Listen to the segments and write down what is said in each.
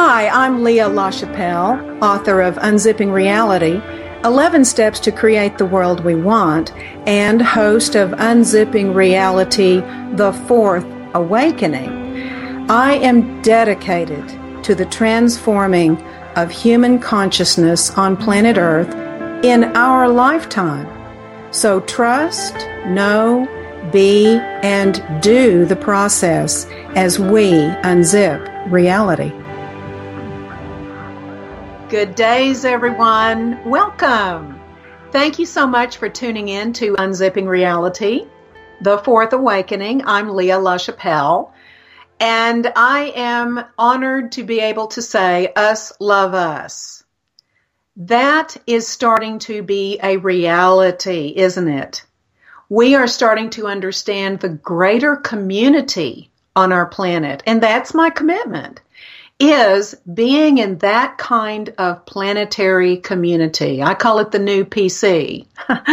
Hi, I'm Leah LaChapelle, author of Unzipping Reality, 11 Steps to Create the World We Want, and host of Unzipping Reality, The Fourth Awakening. I am dedicated to the transforming of human consciousness on planet Earth in our lifetime. So trust, know, be, and do the process as we unzip reality. Good days, everyone. Welcome. Thank you so much for tuning in to Unzipping Reality, The Fourth Awakening. I'm Leah LaChapelle, and I am honored to be able to say, us love us. That is starting to be a reality, isn't it? We are starting to understand the greater community on our planet, and that's my commitment, is being in that kind of planetary community. I call it the new PC.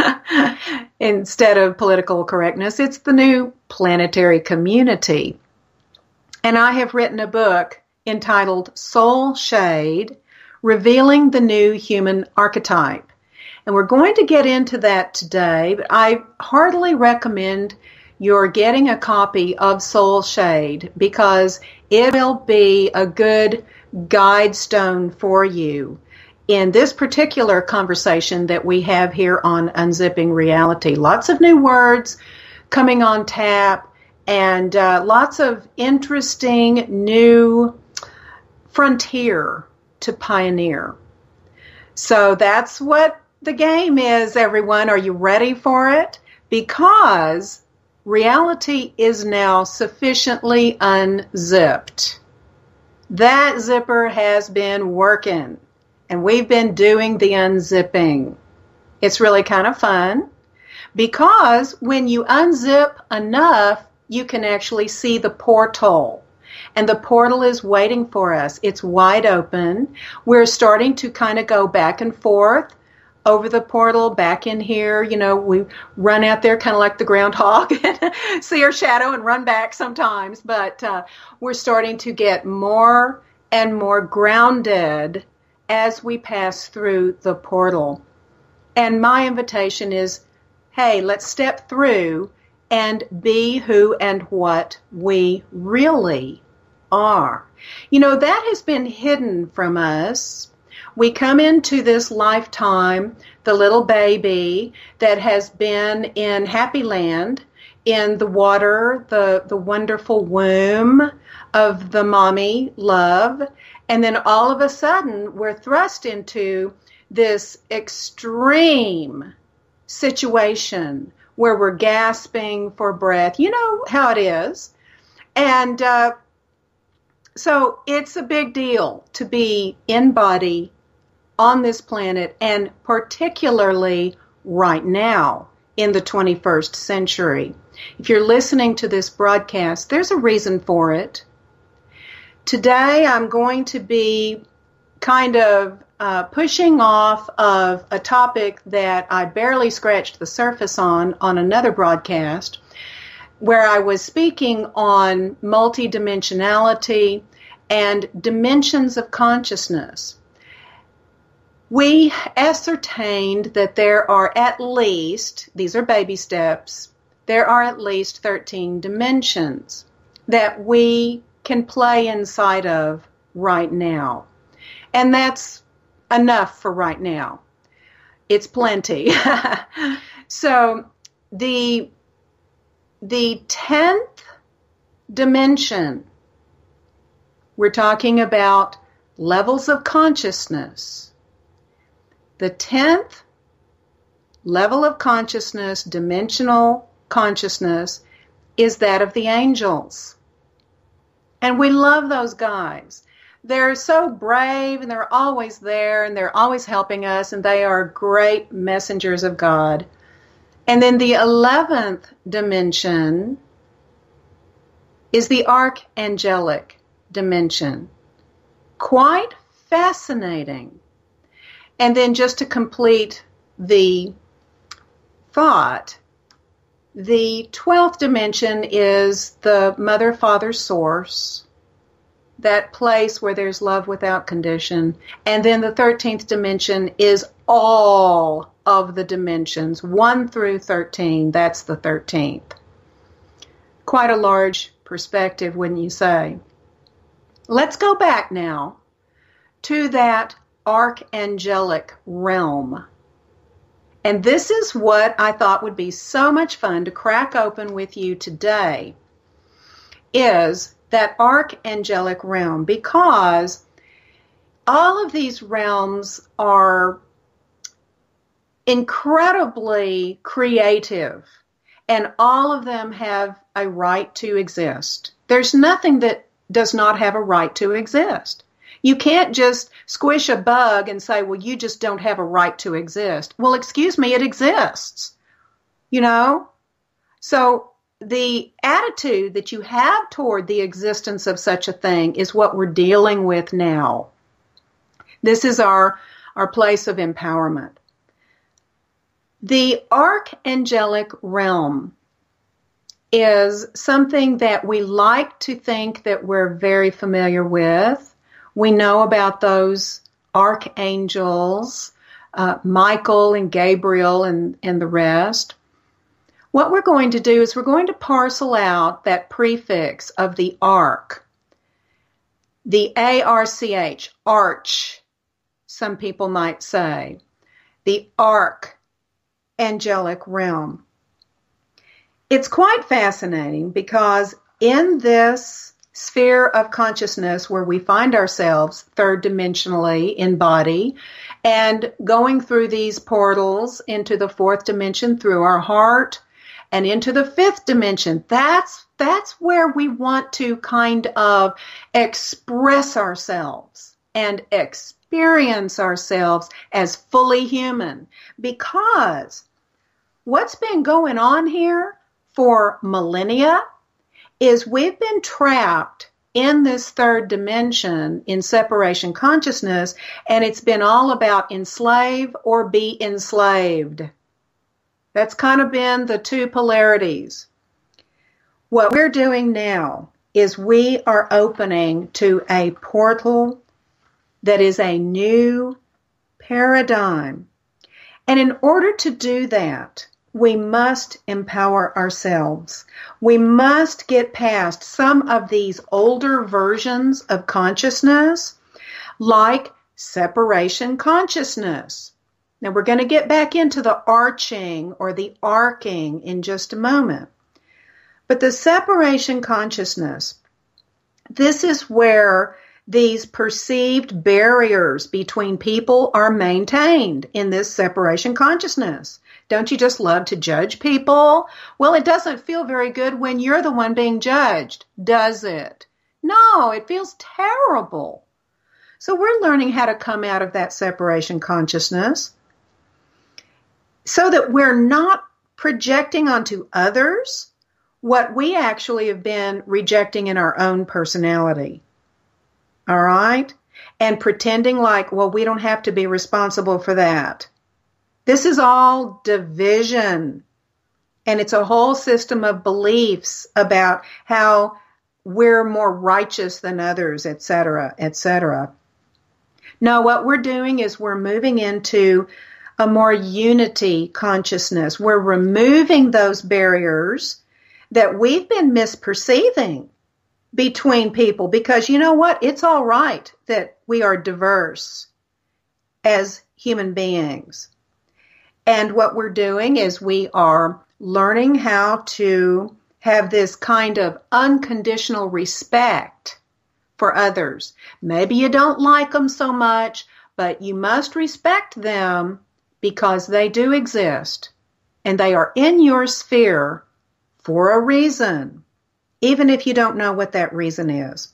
Instead of political correctness, it's the new planetary community. And I have written a book entitled Soul Shade, Revealing the New Human Archetype. And we're going to get into that today, but I heartily recommend you're getting a copy of Soul Shade because it will be a good guide stone for you in this particular conversation that we have here on Unzipping Reality. Lots of new words coming on tap and lots of interesting new frontier to pioneer. So that's what the game is, everyone. Are you ready for it? Because reality is now sufficiently unzipped. That zipper has been working, and we've been doing the unzipping. It's really kind of fun because when you unzip enough, you can actually see the portal. And the portal is waiting for us. It's wide open. We're starting to kind of go back and forth over the portal, back in here. You know, we run out there kind of like the groundhog and see our shadow and run back sometimes. But we're starting to get more and more grounded as we pass through the portal. And my invitation is, hey, let's step through and be who and what we really are. You know, that has been hidden from us. We come into this lifetime, the little baby that has been in Happy Land, in the water, the wonderful womb of the mommy love, and then all of a sudden we're thrust into this extreme situation where we're gasping for breath. You know how it is. And so it's a big deal to be in body on this planet, and particularly right now in the 21st century. If you're listening to this broadcast, there's a reason for it. Today I'm going to be kind of pushing off of a topic that I barely scratched the surface on another broadcast, where I was speaking on multidimensionality and dimensions of consciousness. We ascertained that there are at least, these are baby steps, there are at least 13 dimensions that we can play inside of right now. And that's enough for right now. It's plenty. So the 10th dimension, we're talking about levels of consciousness. The 10th level of consciousness, dimensional consciousness, is that of the angels. And we love those guys. They're so brave, and they're always there, and they're always helping us, and they are great messengers of God. And then the 11th dimension is the archangelic dimension. Quite fascinating. And then just to complete the thought, the 12th dimension is the Mother, Father, Source. that place where there's love without condition. And then the 13th dimension is all of the dimensions, 1 through 13. That's the 13th. Quite a large perspective, wouldn't you say? Let's go back now to that archangelic realm. And this is what I thought would be so much fun to crack open with you today, is that archangelic realm, because all of these realms are incredibly creative, and all of them have a right to exist. There's nothing that does not have a right to exist. You can't just squish a bug and say, well, you just don't have a right to exist. Well, excuse me, it exists, you know? So the attitude that you have toward the existence of such a thing is what we're dealing with now. This is our place of empowerment. The archangelic realm is something that we like to think that we're very familiar with. We know about those archangels, Michael and Gabriel and the rest. What we're going to do is we're going to parcel out that prefix of the arch, the A-R-C-H, arch, some people might say, the archangelic realm. It's quite fascinating because in this sphere of consciousness where we find ourselves third dimensionally in body and going through these portals into the fourth dimension through our heart and into the fifth dimension, that's where we want to kind of express ourselves and experience ourselves as fully human, because what's been going on here for millennia is we've been trapped in this third dimension in separation consciousness, and it's been all about enslave or be enslaved. That's kind of been the two polarities. What we're doing now is we are opening to a portal that is a new paradigm. And in order to do that, we must empower ourselves. We must get past some of these older versions of consciousness, like separation consciousness. Now, we're going to get back into the arching or the arcing in just a moment. But the separation consciousness, this is where these perceived barriers between people are maintained in this separation consciousness. Don't you just love to judge people? Well, it doesn't feel very good when you're the one being judged, does it? No, it feels terrible. So we're learning how to come out of that separation consciousness so that we're not projecting onto others what we actually have been rejecting in our own personality. All right? And pretending like, well, we don't have to be responsible for that. This is all division. And it's a whole system of beliefs about how we're more righteous than others, etc., etc. No, what we're doing is we're moving into a more unity consciousness. We're removing those barriers that we've been misperceiving between people, because you know what? It's all right that we are diverse as human beings. And what we're doing is we are learning how to have this kind of unconditional respect for others. Maybe you don't like them so much, but you must respect them because they do exist and they are in your sphere for a reason, even if you don't know what that reason is.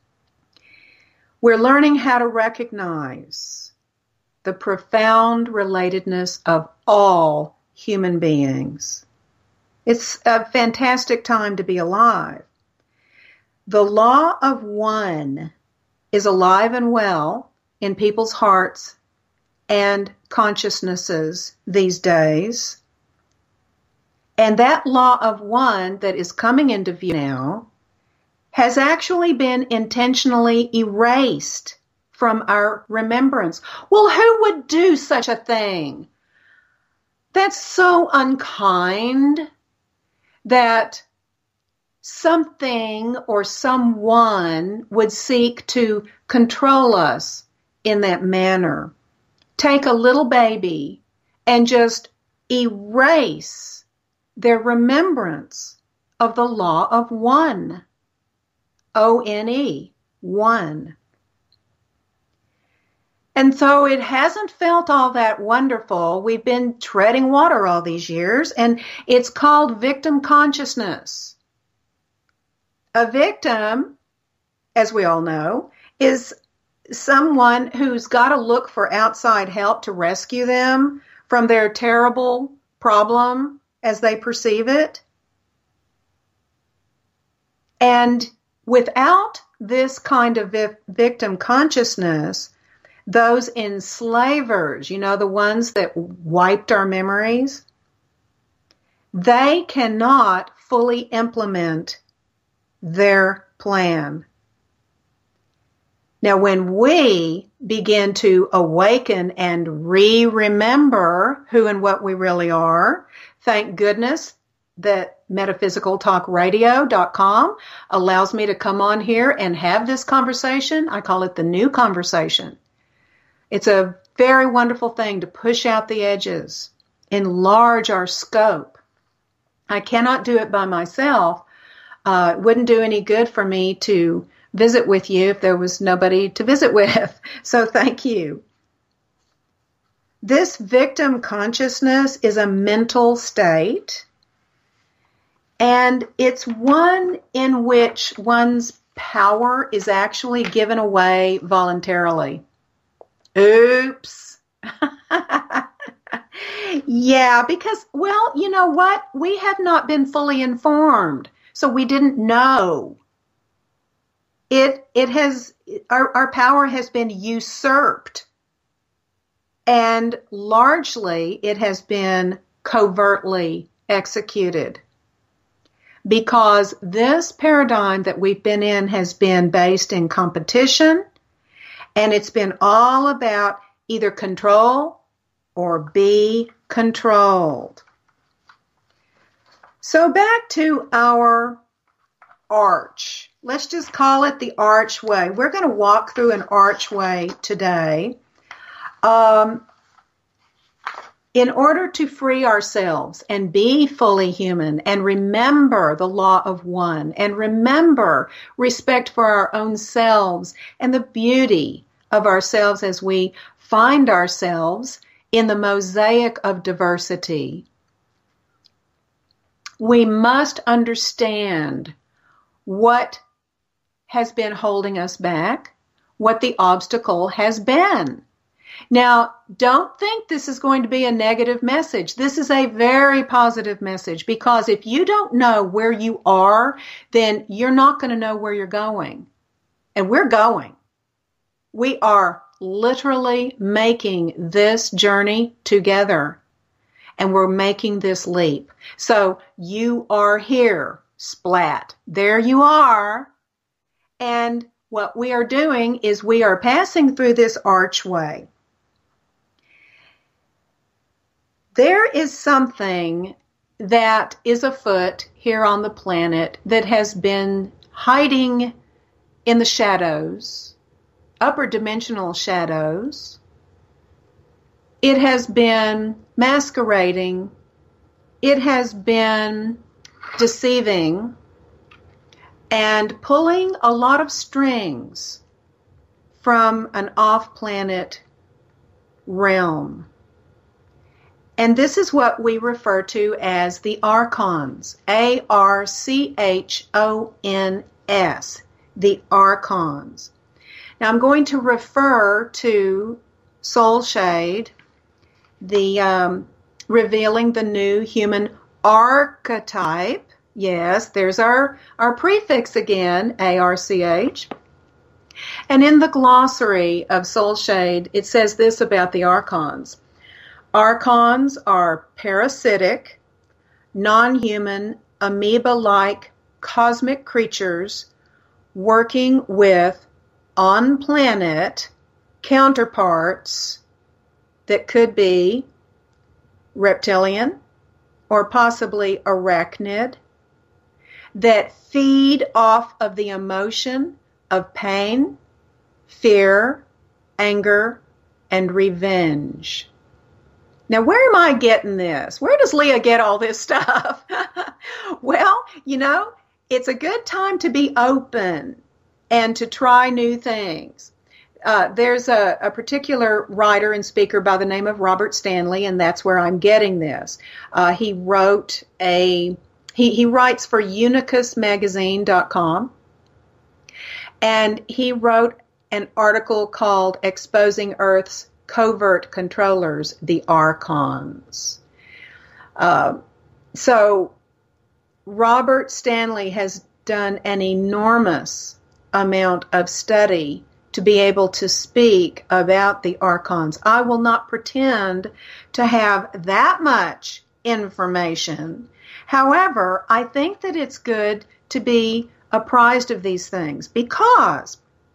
We're learning how to recognize the profound relatedness of all human beings. It's a fantastic time to be alive. The law of one is alive and well in people's hearts and consciousnesses these days. And that law of one that is coming into view now has actually been intentionally erased from our remembrance. Well, who would do such a thing? That's so unkind that something or someone would seek to control us in that manner. Take a little baby and just erase their remembrance of the law of one. O-N-E, one. And so it hasn't felt all that wonderful. We've been treading water all these years, and it's called victim consciousness. A victim, as we all know, is someone who's got to look for outside help to rescue them from their terrible problem as they perceive it. And without this kind of victim consciousness, those enslavers, the ones that wiped our memories, they cannot fully implement their plan. Now, when we begin to awaken and remember who and what we really are, thank goodness that MetaphysicalTalkRadio.com allows me to come on here and have this conversation. I call it the new conversation. It's a very wonderful thing to push out the edges, enlarge our scope. I cannot do it by myself. It wouldn't do any good for me to visit with you if there was nobody to visit with. So thank you. This victim consciousness is a mental state, and it's one in which one's power is actually given away voluntarily. Oops. Yeah, because, well, you know what? We have not been fully informed, so we didn't know. Our power has been usurped, and largely it has been covertly executed, because this paradigm that we've been in has been based in competition, and it's been all about either control or be controlled. So back to our arch. Let's just call it the archway. We're going to walk through an archway today. In order to free ourselves and be fully human and remember the law of one and remember respect for our own selves and the beauty of ourselves as we find ourselves in the mosaic of diversity, we must understand what has been holding us back, what the obstacle has been. Now, don't think this is going to be a negative message. This is a very positive message, because if you don't know where you are, then you're not going to know where you're going. And we're going. We are literally making this journey together, and we're making this leap. So you are here, splat. There you are. And what we are doing is we are passing through this archway. There is something that is afoot here on the planet that has been hiding in the shadows, upper dimensional shadows. It has been masquerading. It has been deceiving and pulling a lot of strings from an off-planet realm. And this is what we refer to as the archons, A-R-C-H-O-N-S, the archons. Now I'm going to refer to Soul Shade, the revealing the new human archetype. Yes, there's our prefix again, A-R-C-H. And in the glossary of Soul Shade, it says this about the archons. Archons are parasitic, non-human, amoeba-like cosmic creatures working with on-planet counterparts that could be reptilian or possibly arachnid, that feed off of the emotion of pain, fear, anger, and revenge. Now, where am I getting this? Where does Leah get all this stuff? Well, it's a good time to be open and to try new things. There's a particular writer and speaker by the name of Robert Stanley, and that's where I'm getting this. He writes for unicusmagazine.com, and he wrote an article called Exposing Earth's Covert Controllers, the Archons. So Robert Stanley has done an enormous amount of study to be able to speak about the Archons. I will not pretend to have that much information. However, I think that it's good to be apprised of these things because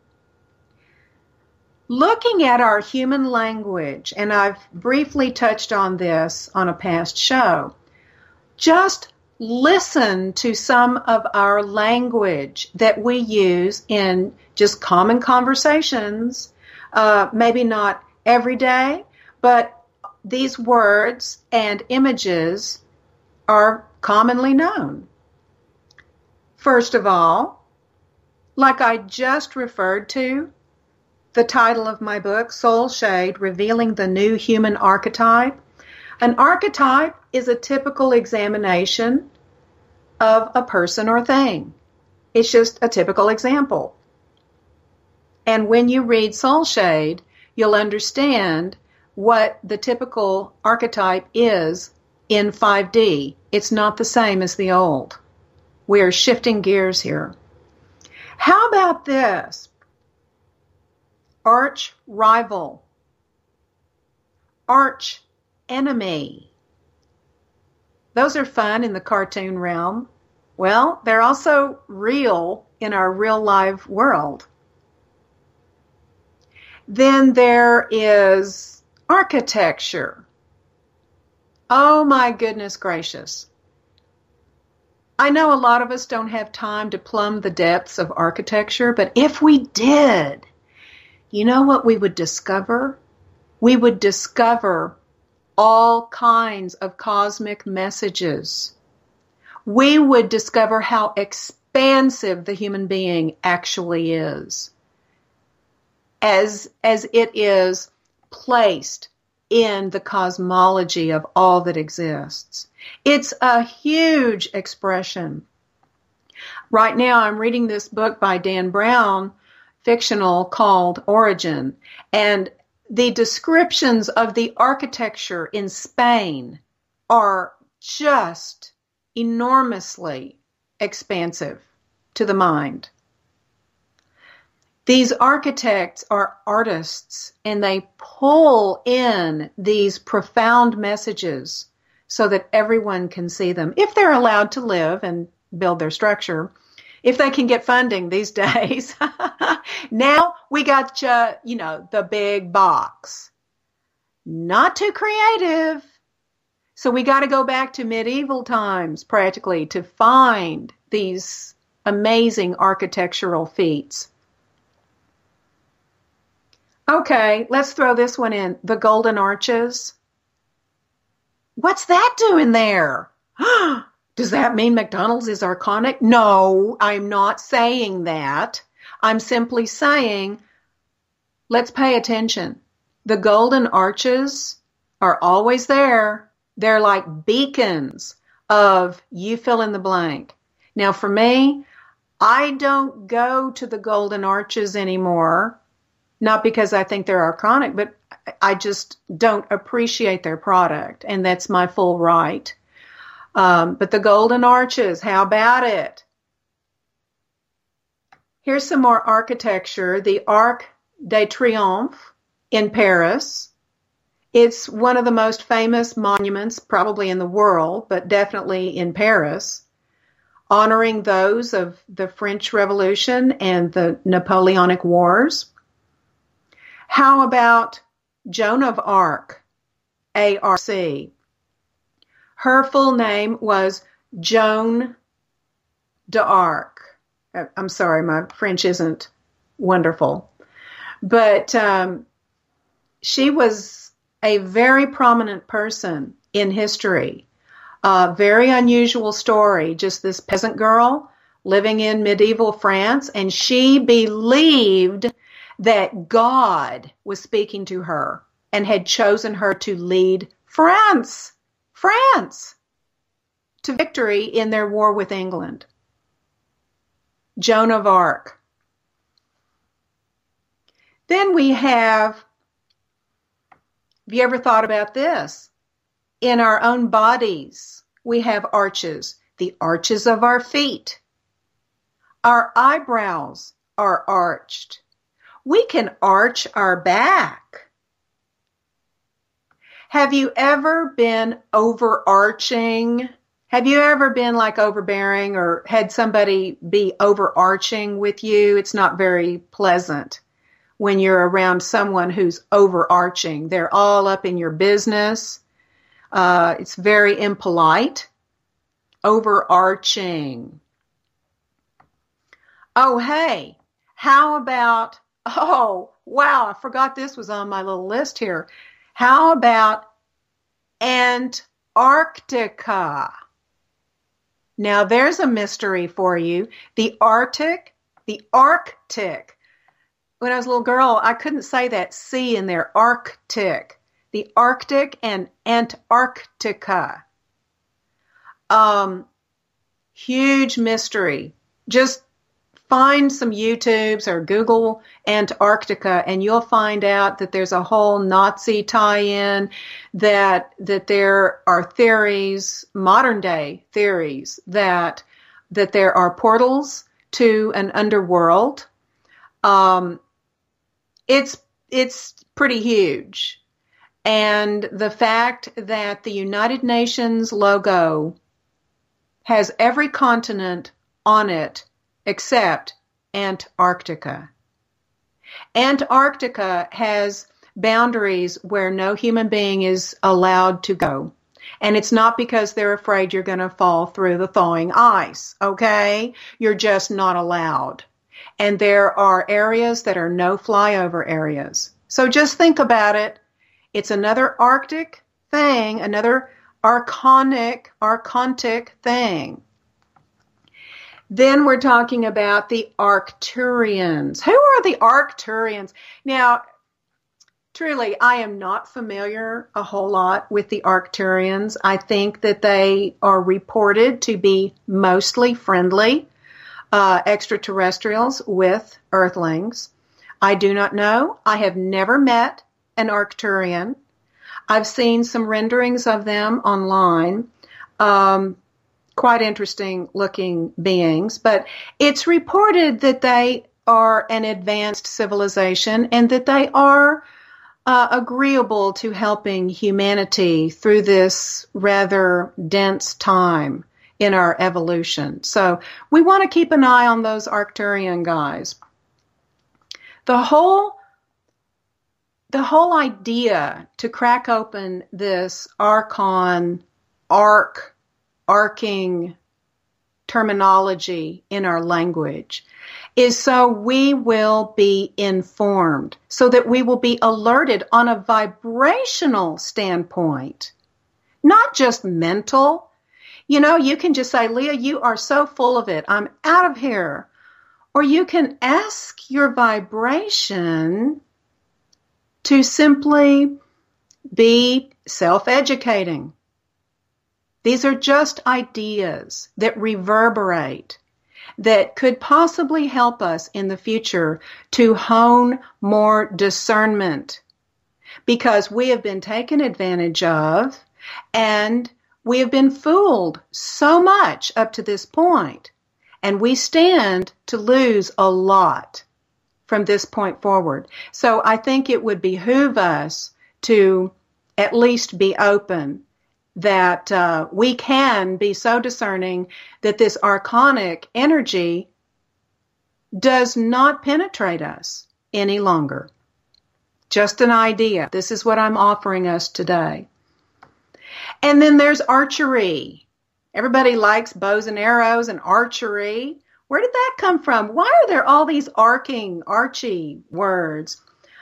looking at our human language, and I've briefly touched on this on a past show, just listen to some of our language that we use in just common conversations, maybe not every day, but these words and images are commonly known. First of all, like I just referred to, the title of my book, Soul Shade, Revealing the New Human Archetype. An archetype is a typical examination of a person or thing. It's just a typical example. And when you read Soul Shade, you'll understand what the typical archetype is in 5D. It's not the same as the old. We are shifting gears here. How about this? Arch rival, arch enemy. Those are fun in the cartoon realm. Well, they're also real in our real life world. Then there is architecture. Oh my goodness gracious. I know a lot of us don't have time to plumb the depths of architecture, but if we did, you know what we would discover? We would discover all kinds of cosmic messages. We would discover how expansive the human being actually is, as it is placed in the cosmology of all that exists. It's a huge expression. Right now I'm reading this book by Dan Brown, fictional, called Origin, and the descriptions of the architecture in Spain are just enormously expansive to the mind. These architects are artists, and they pull in these profound messages so that everyone can see them, if they're allowed to live and build their structure, if they can get funding these days. Now we got, the big box. Not too creative. So we got to go back to medieval times, practically, to find these amazing architectural feats. Okay, let's throw this one in. The Golden Arches. What's that doing there? Does that mean McDonald's is archonic? No, I'm not saying that. I'm simply saying, let's pay attention. The golden arches are always there. They're like beacons of you fill in the blank. Now for me, I don't go to the golden arches anymore, not because I think they're archonic, but I just don't appreciate their product, and that's my full right. But the golden arches, how about it? Here's some more architecture. The Arc de Triomphe in Paris. It's one of the most famous monuments probably in the world, but definitely in Paris. honoring those of the French Revolution and the Napoleonic Wars? How about Joan of Arc, A-R-C? Her full name was Joan d'Arc. I'm sorry, my French isn't wonderful. But she was a very prominent person in history. Very unusual story, just this peasant girl living in medieval France, and she believed that God was speaking to her and had chosen her to lead France to victory in their war with England. Joan of Arc. Then we have you ever thought about this? In our own bodies, we have arches, the arches of our feet. Our eyebrows are arched. We can arch our back. Have you ever been overarching? Have you ever been like overbearing or had somebody be overarching with you? It's not very pleasant when you're around someone who's overarching. They're all up in your business. It's very impolite. Overarching. Oh, hey, how about, oh, wow, I forgot this was on my little list here. How about Antarctica? Now, there's a mystery for you. The Arctic. When I was a little girl, I couldn't say that C in there, Arctic. The Arctic and Antarctica. Huge mystery. Just find some YouTubes or Google Antarctica and you'll find out that there's a whole Nazi tie-in, that there are theories, modern day theories, that there are portals to an underworld. It's pretty huge. And the fact that the United Nations logo has every continent on it except Antarctica. Antarctica has boundaries where no human being is allowed to go. And it's not because they're afraid you're going to fall through the thawing ice, okay? You're just not allowed. And there are areas that are no flyover areas. So just think about it. It's another Arctic thing, another archontic thing. Then we're talking about the Arcturians. Who are the Arcturians? Now, truly, I am not familiar a whole lot with the Arcturians. I think that they are reported to be mostly friendly extraterrestrials with Earthlings. I do not know. I have never met an Arcturian. I've seen some renderings of them online. Quite interesting looking beings, but it's reported that they are an advanced civilization and that they are agreeable to helping humanity through this rather dense time in our evolution. So we want to keep an eye on those Arcturian guys. The whole idea to crack open this arching terminology in our language is so we will be informed, so that we will be alerted on a vibrational standpoint, not just mental. You know, you can just say, Leah, you are so full of it. I'm out of here. Or you can ask your vibration to simply be self-educating. These are just ideas that reverberate, that could possibly help us in the future to hone more discernment, because we have been taken advantage of and we have been fooled so much up to this point, and we stand to lose a lot from this point forward. So I think it would behoove us to at least be open that we can be so discerning that this archonic energy does not penetrate us any longer. Just an idea. This is what I'm offering us today. And then there's archery. Everybody likes bows and arrows and archery. Where did that come from? Why are there all these archy words?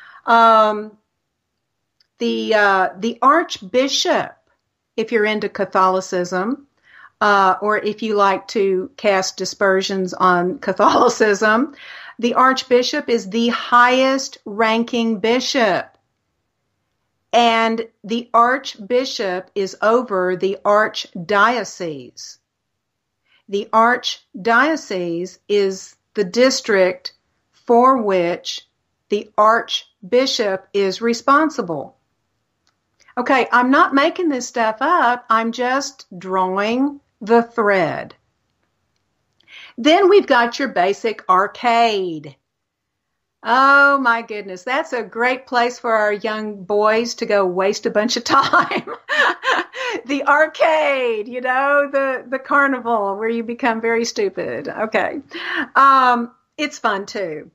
The Archbishop, if you're into Catholicism, or if you like to cast dispersions on Catholicism, the Archbishop is the highest ranking bishop. And the Archbishop is over the Archdiocese. The Archdiocese is the district for which the Archbishop is responsible. Okay, I'm not making this stuff up. I'm just drawing the thread. Then we've got your basic arcade. Oh my goodness, that's a great place for our young boys to go waste a bunch of time. The arcade, the carnival where you become very stupid. Okay. It's fun too.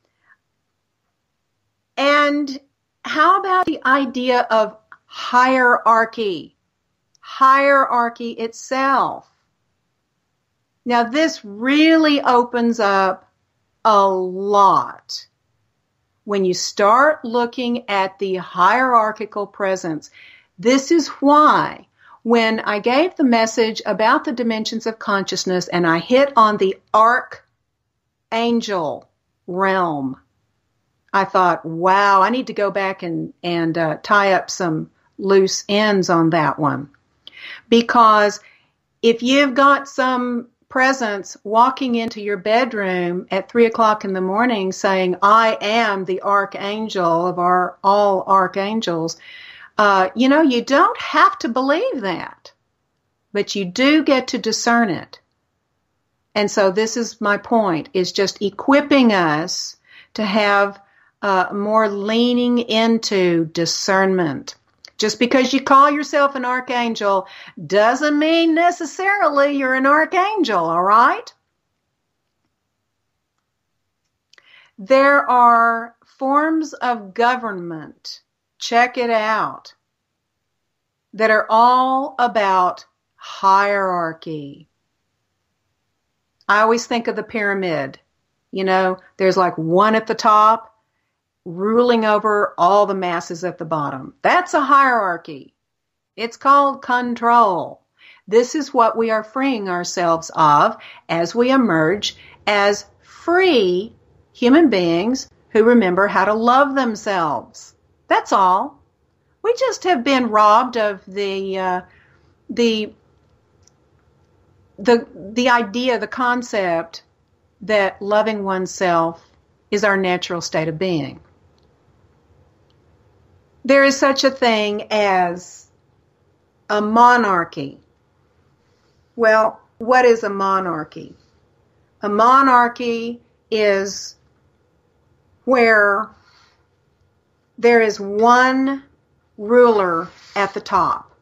And how about the idea of hierarchy? Hierarchy itself. Now this really opens up a lot when you start looking at the hierarchical presence. This is why when I gave the message about the dimensions of consciousness and I hit on the archangel realm, I thought, wow, I need to go back and tie up some loose ends on that one. Because if you've got some presence walking into your bedroom at 3:00 in the morning saying, I am the archangel of all archangels, you don't have to believe that, but you do get to discern it. And so this is my point, is just equipping us to have more leaning into discernment. Just because you call yourself an archangel doesn't mean necessarily you're an archangel, all right? There are forms of government, check it out, that are all about hierarchy. I always think of the pyramid. There's like one at the top ruling over all the masses at the bottom. That's a hierarchy. It's called control. This is what we are freeing ourselves of as we emerge as free human beings who remember how to love themselves. That's all. We just have been robbed of the idea, the concept that loving oneself is our natural state of being. There is such a thing as a monarchy. Well, what is a monarchy? A monarchy is where there is one ruler at the top.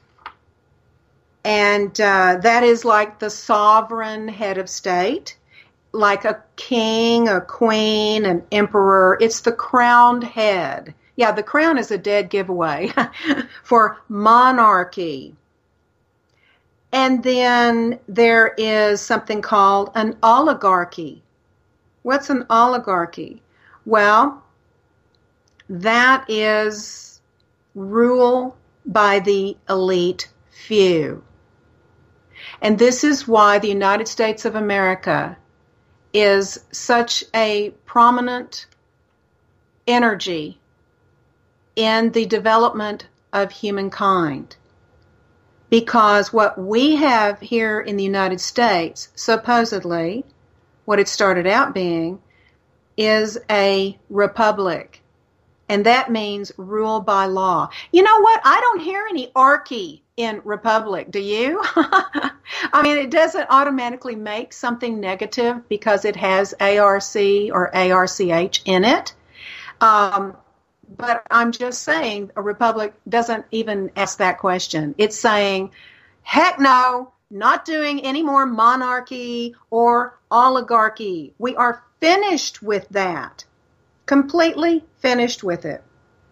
And that is like the sovereign head of state, like a king, a queen, an emperor. It's the crowned head. Yeah, the crown is a dead giveaway for monarchy. And then there is something called an oligarchy. What's an oligarchy? Well, that is rule by the elite few. And this is why the United States of America is such a prominent energy in the development of humankind. Because what we have here in the United States, supposedly, what it started out being, is a republic. And that means rule by law. You know what? I don't hear any archy in republic. Do you? I mean, it doesn't automatically make something negative because it has ARC or ARCH in it. But I'm just saying a republic doesn't even ask that question. It's saying, heck no, not doing any more monarchy or oligarchy. We are finished with that. Completely finished with it.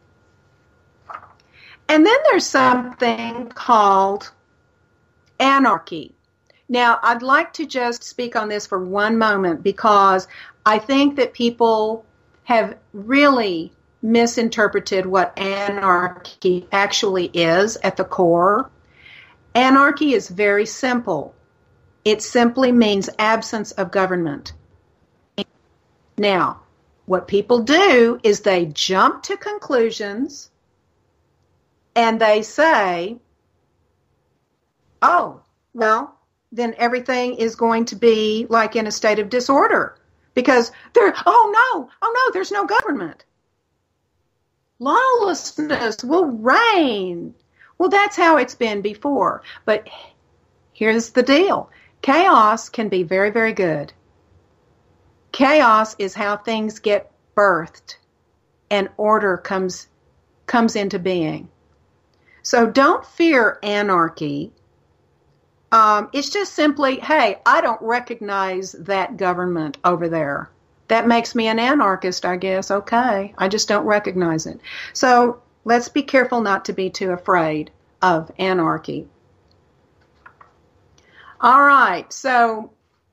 And then there's something called anarchy. Now, I'd like to just speak on this for one moment because I think that people have really misinterpreted what anarchy actually is at the core. Anarchy is very simple. It simply means absence of government. Now, what people do is they jump to conclusions and they say, oh, well, then everything is going to be like in a state of disorder because oh no, there's no government. Lawlessness will reign. Well, that's how it's been before. But here's the deal. Chaos can be very, very good. Chaos is how things get birthed and order comes into being. So don't fear anarchy. It's just simply, hey, I don't recognize that government over there. That makes me an anarchist, I guess. Okay, I just don't recognize it. So let's be careful not to be too afraid of anarchy. All right, so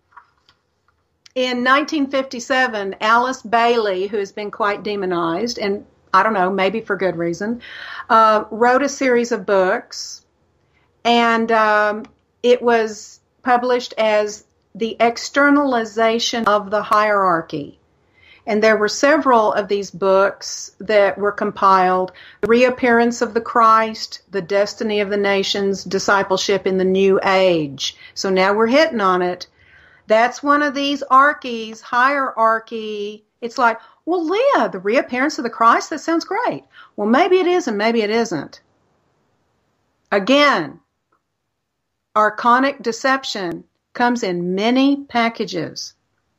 in 1957, Alice Bailey, who has been quite demonized, and I don't know, maybe for good reason, wrote a series of books, and it was published as The Externalization of the Hierarchy. And there were several of these books that were compiled: The Reappearance of the Christ, The Destiny of the Nations, Discipleship in the New Age. So now we're hitting on it. That's one of these archies, hierarchy. It's like, well, Leah, the reappearance of the Christ, that sounds great. Well, maybe it is and maybe it isn't. Again, archonic deception comes in many packages.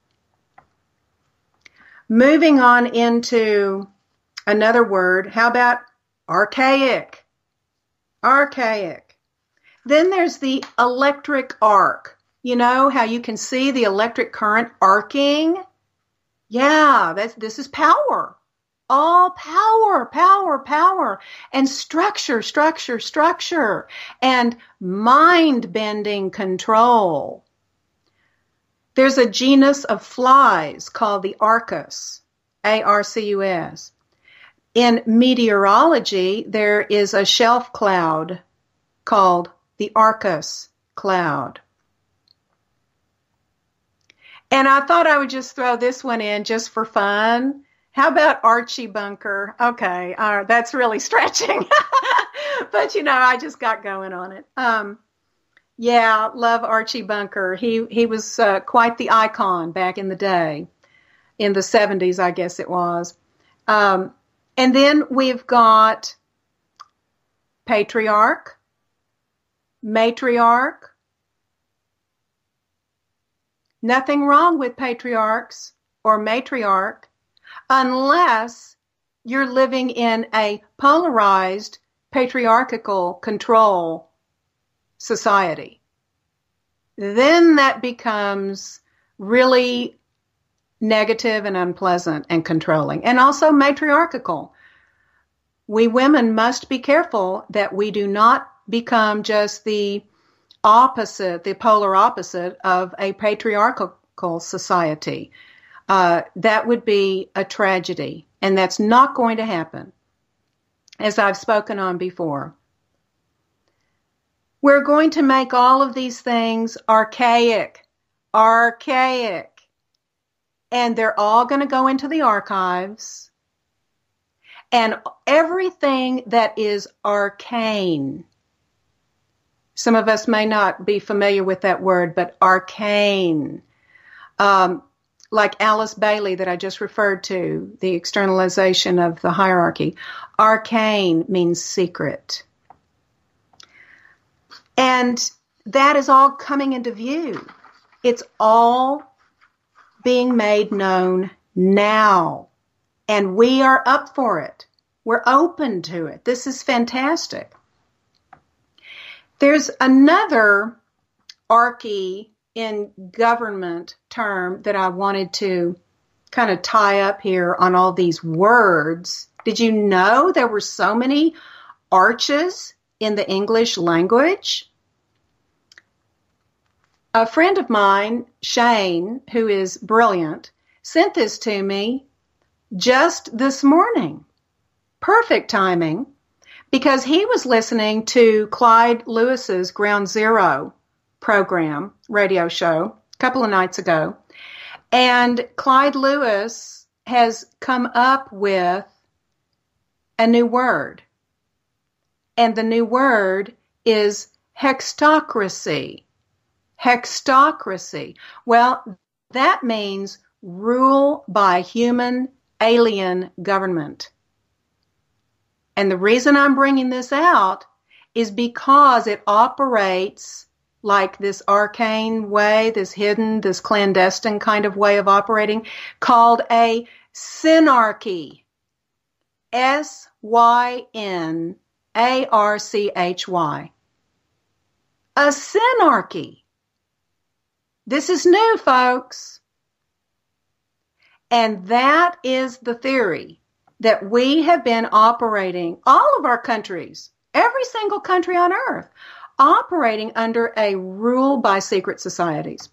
Moving on into another word, how about archaic? Archaic. Then there's the electric arc. You know how you can see the electric current arcing? Yeah, this is power. All power, and structure, and mind-bending control. There's a genus of flies called the Arcus, Arcus. In meteorology, there is a shelf cloud called the Arcus cloud. And I thought I would just throw this one in just for fun. How about Archie Bunker? Okay, that's really stretching. But, I just got going on it. Yeah, love Archie Bunker. He was quite the icon back in the day, in the 70s, I guess it was. And then we've got patriarch, matriarch. Nothing wrong with patriarchs or matriarch unless you're living in a polarized patriarchal control society. Then that becomes really negative and unpleasant and controlling, and also matriarchal. We women must be careful that we do not become just the opposite, the polar opposite of a patriarchal society. That would be a tragedy, and that's not going to happen, as I've spoken on before. We're going to make all of these things archaic, and they're all going to go into the archives, and everything that is arcane. Some of us may not be familiar with that word, but arcane, like Alice Bailey that I just referred to, the externalization of the hierarchy. Arcane means secret. And that is all coming into view. It's all being made known now. And we are up for it. We're open to it. This is fantastic. There's another archy in government term that I wanted to kind of tie up here on all these words. Did you know there were so many arches in the English language? A friend of mine, Shane, who is brilliant, sent this to me just this morning. Perfect timing, because he was listening to Clyde Lewis's Ground Zero program, radio show, a couple of nights ago. And Clyde Lewis has come up with a new word. And the new word is hextocracy. Hextocracy. Well, that means rule by human alien government. And the reason I'm bringing this out is because it operates like this arcane way, this hidden, this clandestine kind of way of operating, called a synarchy. S-Y-N-A-R-C-H-Y. A synarchy. This is new, folks. And that is the theory that we have been operating, all of our countries, every single country on earth, operating under a rule by secret societies.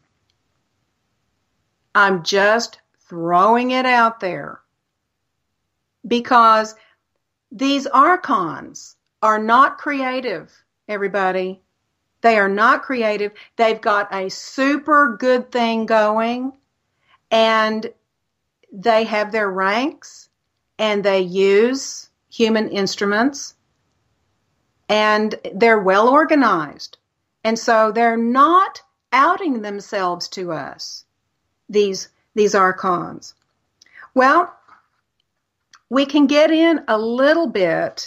I'm just throwing it out there because these archons are not creative, everybody. They are not creative. They've got a super good thing going, and they have their ranks, and they use human instruments, and they're well organized. And so they're not outing themselves to us, these archons. Well, we can get in a little bit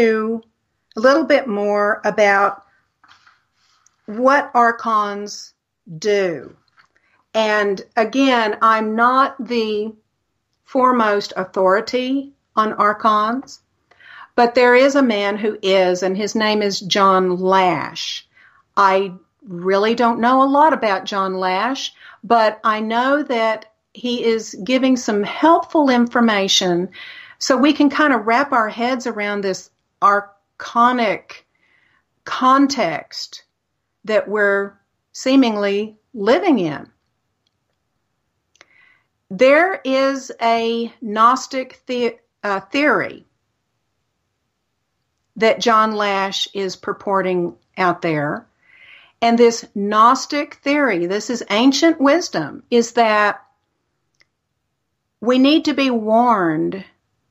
more about what archons do. And again, I'm not the foremost authority on archons, but there is a man who is, and his name is John Lash. I really don't know a lot about John Lash, but I know that he is giving some helpful information so we can kind of wrap our heads around this archonic context that we're seemingly living in. There is a Gnostic theory that John Lash is purporting out there. And this Gnostic theory, this is ancient wisdom, is that we need to be warned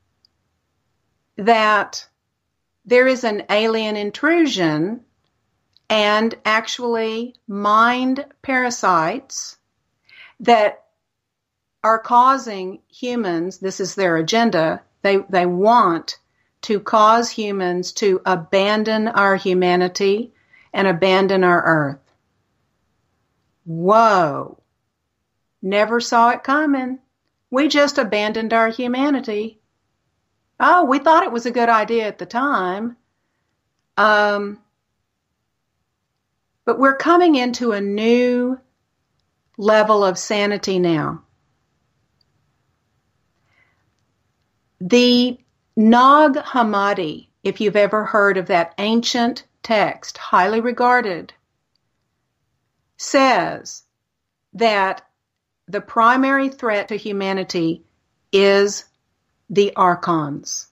that there is an alien intrusion and actually mind parasites that are causing humans, this is their agenda, they want to cause humans to abandon our humanity and abandon our earth. Whoa. Never saw it coming. We just abandoned our humanity. Oh, we thought it was a good idea at the time. But we're coming into a new level of sanity now. The Nag Hammadi, if you've ever heard of that ancient text, highly regarded, says that the primary threat to humanity is the archons.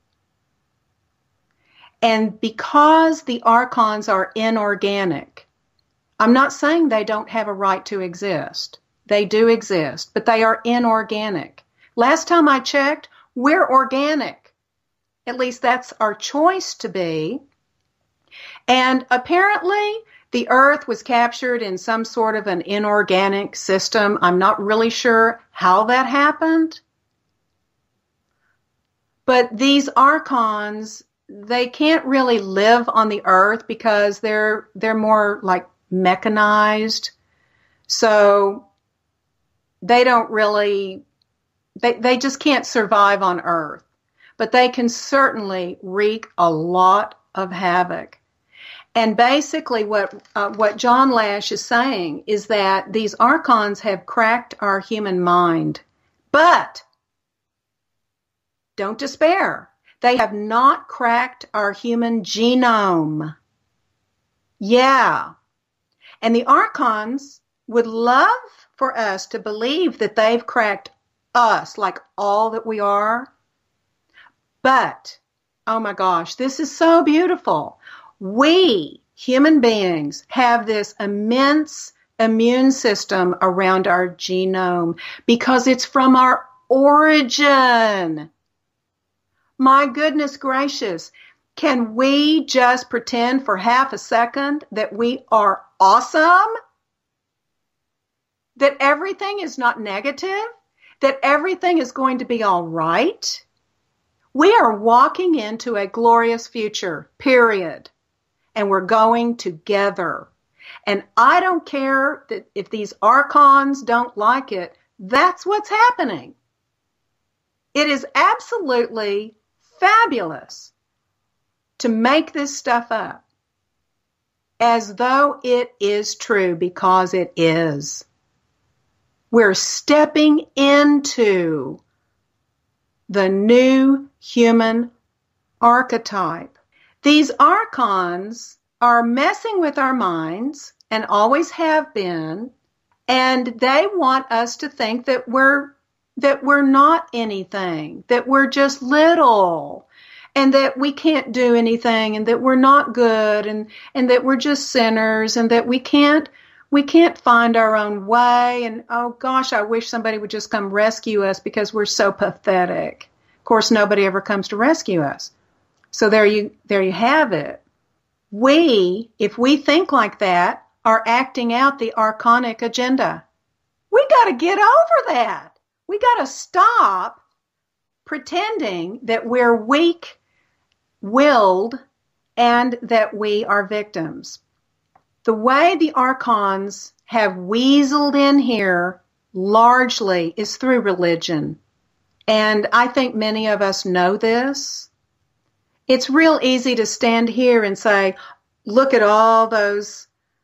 And because the archons are inorganic, I'm not saying they don't have a right to exist. They do exist, but they are inorganic. Last time I checked, we're organic. At least that's our choice to be. And apparently the earth was captured in some sort of an inorganic system. I'm not really sure how that happened. But these archons, they can't really live on the earth because they're more like mechanized. So they don't really, they just can't survive on earth. but they can certainly wreak a lot of havoc. And basically what John Lash is saying is that these archons have cracked our human mind. But don't despair. They have not cracked our human genome. Yeah. And the archons would love for us to believe that they've cracked us, like all that we are. But, oh my gosh, this is so beautiful. We, human beings, have this immense immune system around our genome because it's from our origin. My goodness gracious, can we just pretend for half a second that we are awesome? That everything is not negative? That everything is going to be all right? We are walking into a glorious future, period. And we're going together. And I don't care that if these archons don't like it, that's what's happening. It is absolutely fabulous to make this stuff up as though it is true, because it is. We're stepping into the new human archetype. These archons are messing with our minds and always have been, and they want us to think that we're not anything, that we're just little, and that we can't do anything, and that we're not good, and that we're just sinners, and that we can't find our own way, and oh gosh, I wish somebody would just come rescue us because we're so pathetic. Of course, nobody ever comes to rescue us. So there you have it. We, if we think like that, are acting out the archonic agenda. We got to get over that. We got to stop pretending that we're weak-willed and that we are victims. The way the archons have weaseled in here largely is through religion. And I think many of us know this. It's real easy to stand here and say, look at all those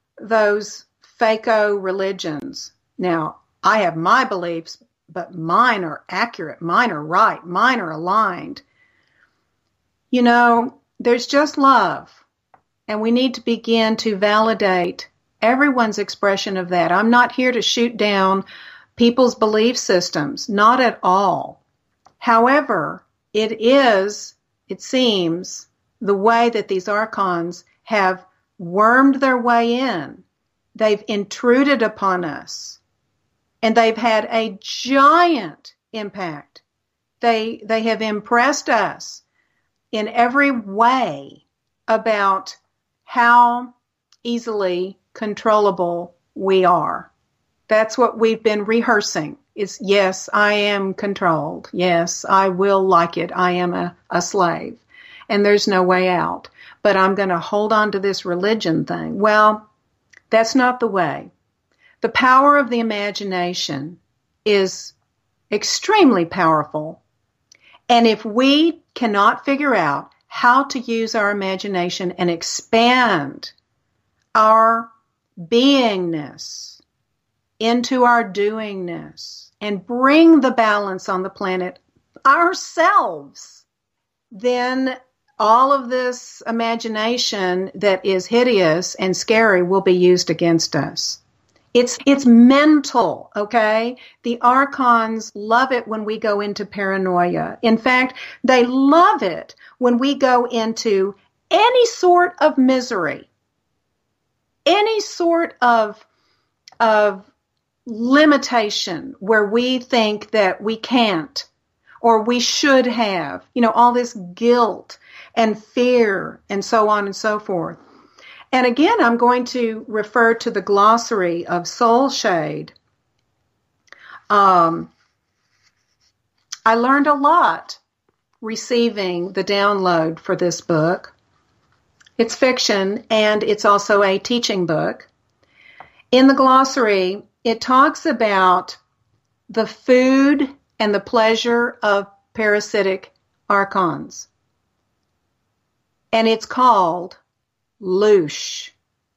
fake-o religions. Now, I have my beliefs, but mine are accurate, mine are right, mine are aligned. You know, there's just love, and we need to begin to validate everyone's expression of that. I'm not here to shoot down people's belief systems, not at all. However, it seems, the way that these archons have wormed their way in. They've intruded upon us, and they've had a giant impact. They have impressed us in every way about how easily controllable we are. That's what we've been rehearsing. Is yes, I am controlled. Yes, I will like it. I am a slave. And there's no way out. But I'm going to hold on to this religion thing. Well, that's not the way. The power of the imagination is extremely powerful. And if we cannot figure out how to use our imagination and expand our beingness into our doingness, and bring the balance on the planet ourselves, then all of this imagination that is hideous and scary will be used against us. It's mental, okay? The archons love it when we go into paranoia. In fact, they love it when we go into any sort of misery, any sort of limitation where we think that we can't or we should have, all this guilt and fear and so on and so forth. And again, I'm going to refer to the glossary of Soul Shade. I learned a lot receiving the download for this book. It's fiction and it's also a teaching book. In the glossary, it talks about the food and the pleasure of parasitic archons. And it's called Lush.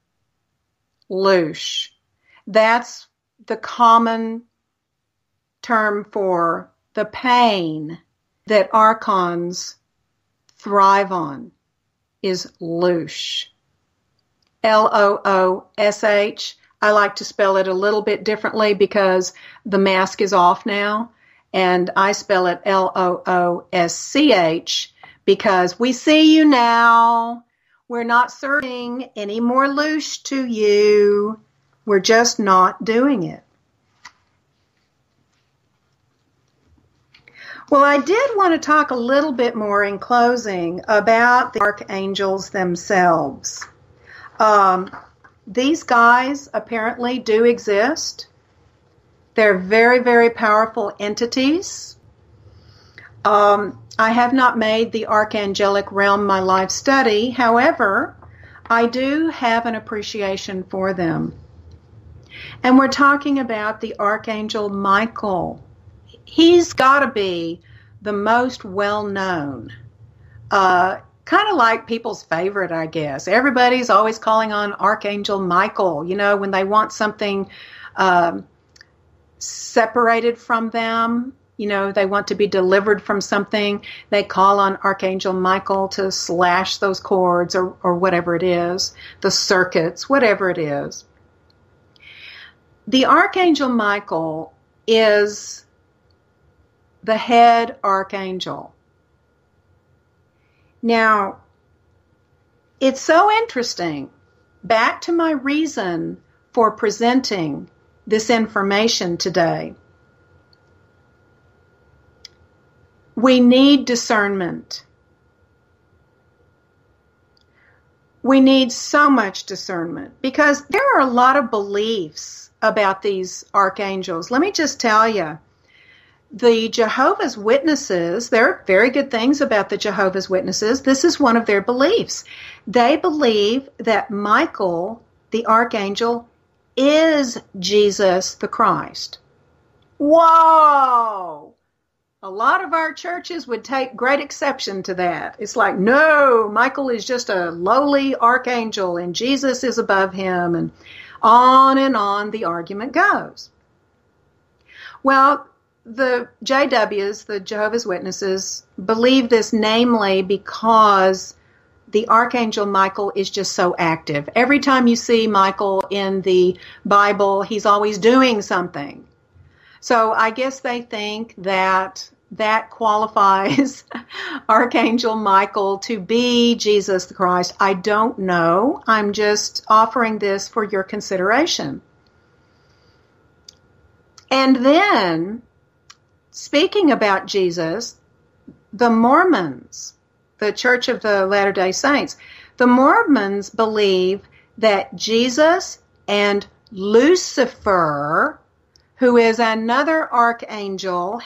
Lush. That's the common term for the pain that archons thrive on, is Lush. Loosh. I like to spell it a little bit differently because the mask is off now, and I spell it Loosch because we see you now. We're not serving any more Lush to you. We're just not doing it. Well, I did want to talk a little bit more in closing about the archangels themselves. These guys apparently do exist. They're very, very powerful entities. I have not made the archangelic realm my life study. However, I do have an appreciation for them. And we're talking about the Archangel Michael. He's got to be the most well-known, kind of like people's favorite, I guess. Everybody's always calling on Archangel Michael, when they want something separated from them. They want to be delivered from something. They call on Archangel Michael to slash those cords or whatever it is, the circuits, whatever it is. The Archangel Michael is the head archangel. Now, it's so interesting. Back to my reason for presenting this information today. We need discernment. We need so much discernment because there are a lot of beliefs about these archangels. Let me just tell you, the Jehovah's Witnesses, there are very good things about the Jehovah's Witnesses. This is one of their beliefs. They believe that Michael, the archangel, is Jesus the Christ. Whoa! A lot of our churches would take great exception to that. It's like, no, Michael is just a lowly archangel and Jesus is above him, and on the argument goes. Well, the JWs, the Jehovah's Witnesses, believe this namely because the Archangel Michael is just so active. Every time you see Michael in the Bible, he's always doing something. So I guess they think that qualifies Archangel Michael to be Jesus the Christ. I don't know. I'm just offering this for your consideration. And then, speaking about Jesus, the Mormons, the Church of the Latter-day Saints, the Mormons believe that Jesus and Lucifer, who is another archangel,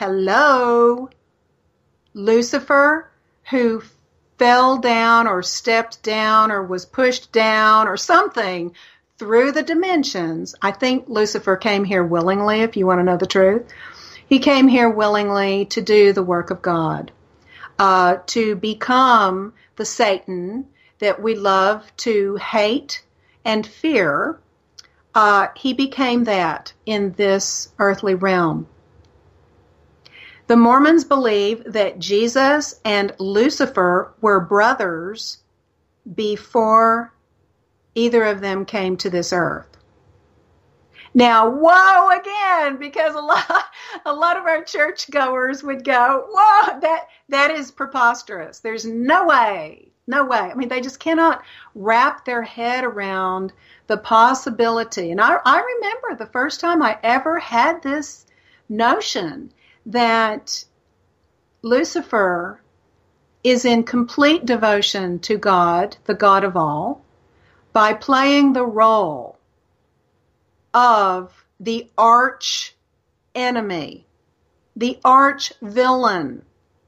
Lucifer, who fell down or stepped down or was pushed down or something through the dimensions. I think Lucifer came here willingly, if you want to know the truth. He came here willingly to do the work of God, to become the Satan that we love to hate and fear. He became that in this earthly realm. The Mormons believe that Jesus and Lucifer were brothers before either of them came to this earth. Now, whoa, again, because a lot of our churchgoers would go, whoa, that is preposterous. There's no way. I mean, they just cannot wrap their head around the possibility. And I remember the first time I ever had this notion that Lucifer is in complete devotion to God, the God of all, by playing the role of the arch enemy, the arch villain.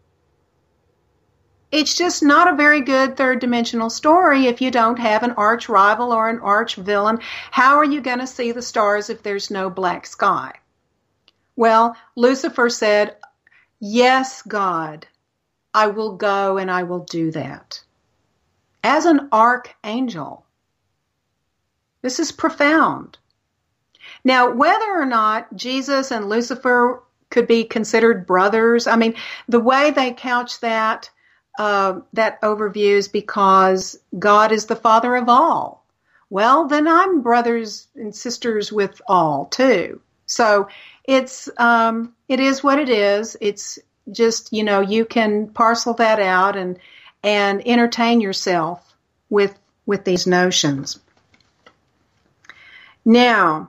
It's just not a very good third-dimensional story if you don't have an arch rival or an arch villain. How are you going to see the stars if there's no black sky? Well, Lucifer said, yes, God, I will go and I will do that. As an archangel. This is profound. Now, whether or not Jesus and Lucifer could be considered brothers, I mean, the way they couch that overview is because God is the Father of all. Well, then I'm brothers and sisters with all too. So it is what it is. It's just, you can parcel that out and entertain yourself with these notions. Now,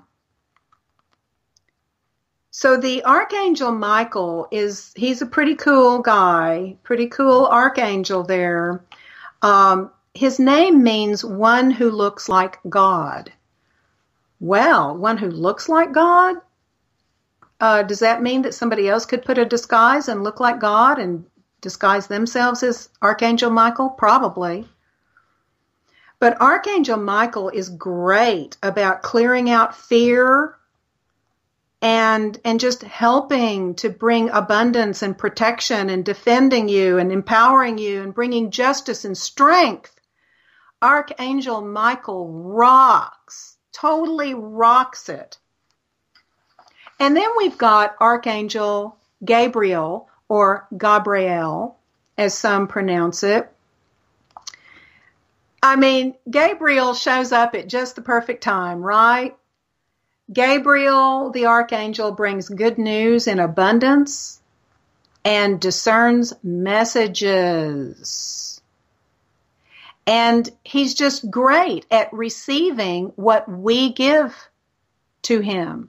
so the Archangel Michael he's a pretty cool guy, pretty cool archangel there. His name means one who looks like God. Well, one who looks like God? Does that mean that somebody else could put a disguise and look like God and disguise themselves as Archangel Michael? Probably. But Archangel Michael is great about clearing out fear and just helping to bring abundance and protection and defending you and empowering you and bringing justice and strength. Archangel Michael rocks, totally rocks it. And then we've got Archangel Gabriel, or Gabriel, as some pronounce it. I mean, Gabriel shows up at just the perfect time, right? Gabriel, the archangel, brings good news in abundance and discerns messages. And he's just great at receiving what we give to him.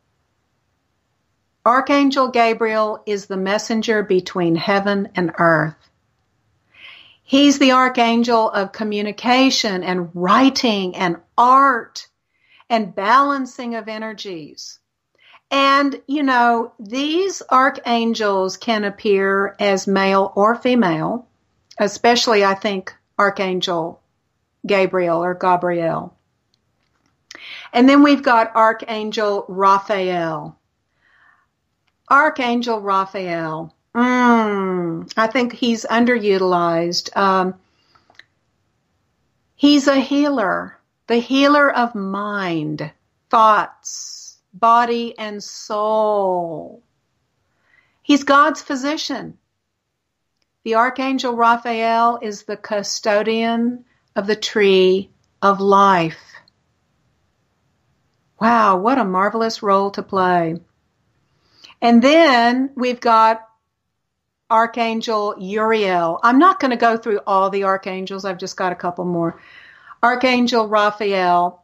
Archangel Gabriel is the messenger between heaven and earth. He's the archangel of communication and writing and art and balancing of energies. And, these archangels can appear as male or female, especially, I think, Archangel Gabriel or Gabriel. And then we've got Archangel Raphael. Archangel Raphael. I think he's underutilized. He's a healer, the healer of mind, thoughts, body, and soul. He's God's physician. The Archangel Raphael is the custodian of the tree of life. Wow, what a marvelous role to play. And then we've got Archangel Uriel. I'm not going to go through all the archangels. I've just got a couple more. Archangel Uriel,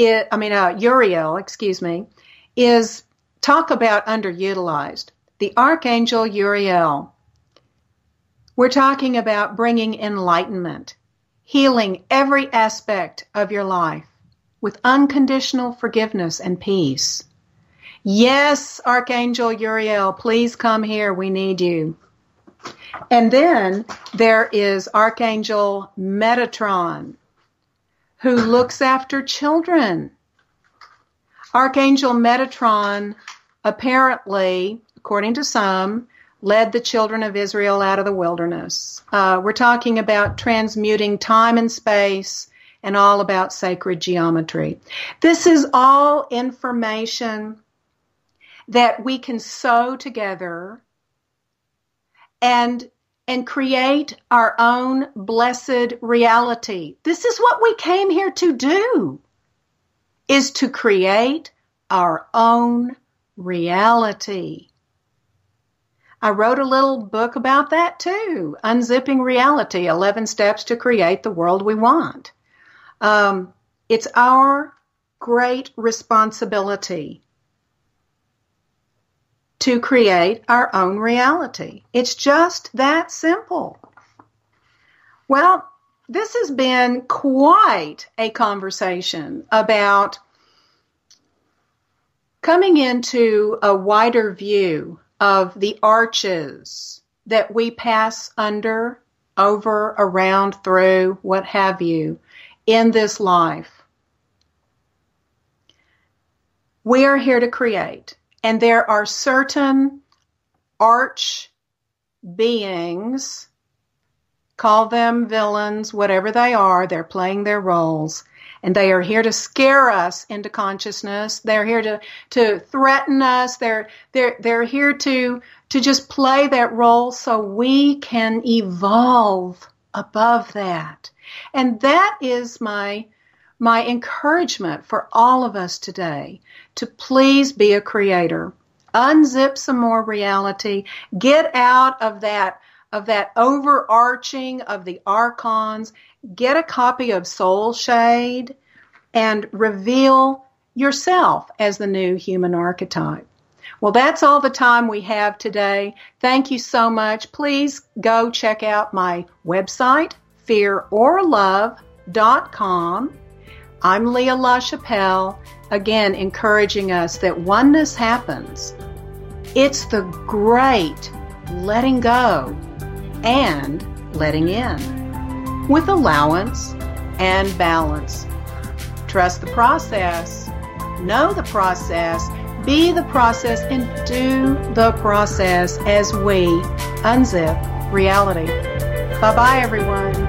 is, talk about underutilized. The Archangel Uriel, we're talking about bringing enlightenment, healing every aspect of your life with unconditional forgiveness and peace. Yes, Archangel Uriel, please come here. We need you. And then there is Archangel Metatron, who looks after children. Archangel Metatron apparently, according to some, led the children of Israel out of the wilderness. We're talking about transmuting time and space and all about sacred geometry. This is all information that we can sew together and create our own blessed reality. This is what we came here to do, is to create our own reality. I wrote a little book about that too, Unzipping Reality, 11 Steps to Create the World We Want. It's our great responsibility to create our own reality. It's just that simple. Well, this has been quite a conversation about coming into a wider view of the arches that we pass under, over, around, through, what have you, in this life. We are here to create. And there are certain arch beings Call them villains, whatever they are. They're playing their roles. And they are here to scare us into consciousness. They're here to threaten us. They're here to just play that role so we can evolve above that. And that is my encouragement for all of us today, to please be a creator. Unzip some more reality. Get out of that overarching of the archons. Get a copy of Soul Shade and reveal yourself as the new human archetype. Well, that's all the time we have today. Thank you so much. Please go check out my website, fearorlove.com. I'm Leah LaChapelle, again encouraging us that oneness happens. It's the great letting go and letting in, with allowance and balance. Trust the process, know the process, be the process, and do the process as we unzip reality. Bye-bye, everyone.